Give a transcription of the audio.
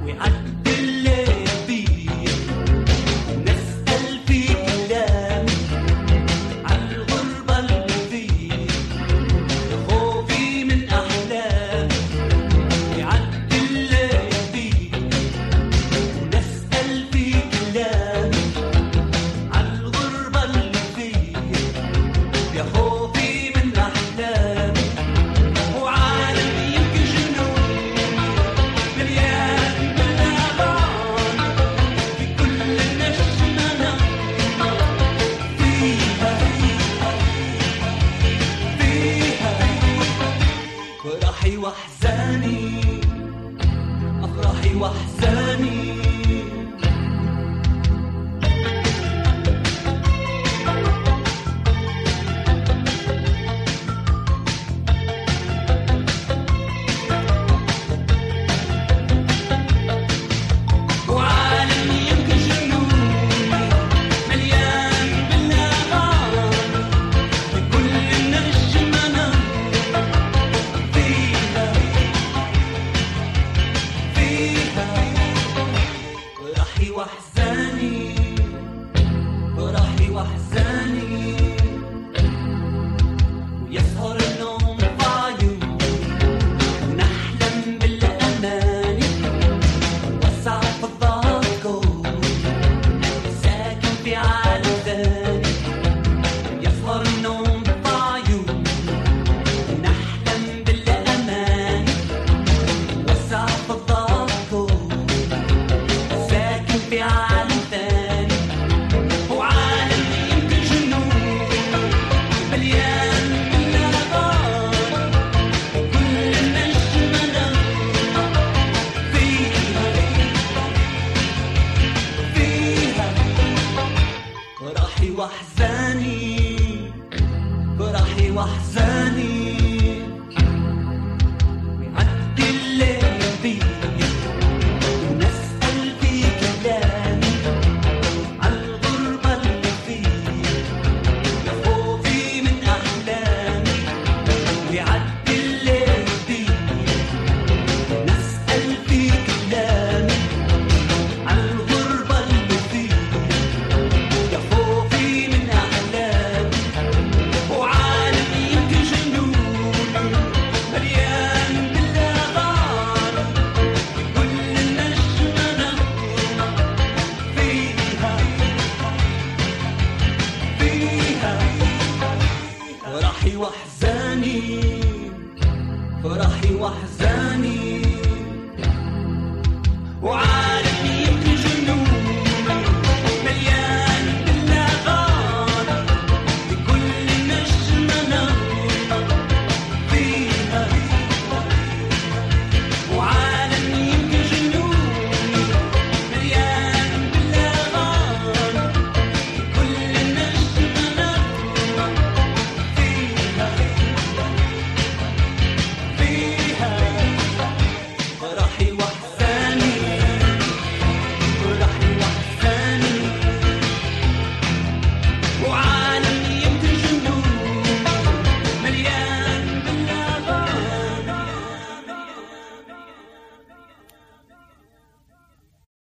ويعدي الليل بيه نسأل في كلام عالغربة اللي فيه خوفي من أحلام ويعدي الليل بيه ونسأل في كلام عالغربة اللي فيه يا خوفي من أحلام وعالم يمكن جنون مليان بالأغاني في كل نجمة فيها فرحي وأحزاني أفراحي وأحزاني وعالم يمكن جنوني مليان بالأغاني بكل نجمة فيها فرحي وأحزاني فرحي وأحزاني